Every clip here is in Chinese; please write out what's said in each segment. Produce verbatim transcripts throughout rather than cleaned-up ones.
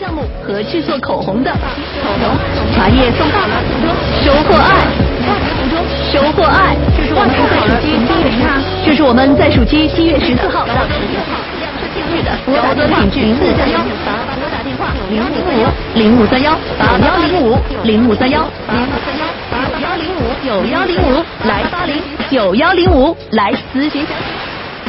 项目和制作口红的口红，茶叶送大码服装，收获爱，服装收获爱。这是我们在暑期七月十号，这是我们在暑期七月十四号亮出庆日的高端品质四加幺，拨打电话零五五零五三幺八幺零五零五三幺零五三幺八幺零五九幺零五来八零九幺零五来咨询详情。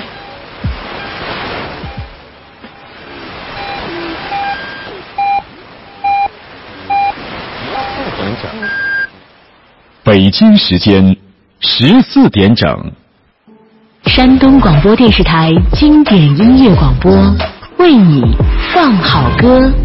北京时间十四点整， 山东广播电视台经典音乐广播，为你放好歌。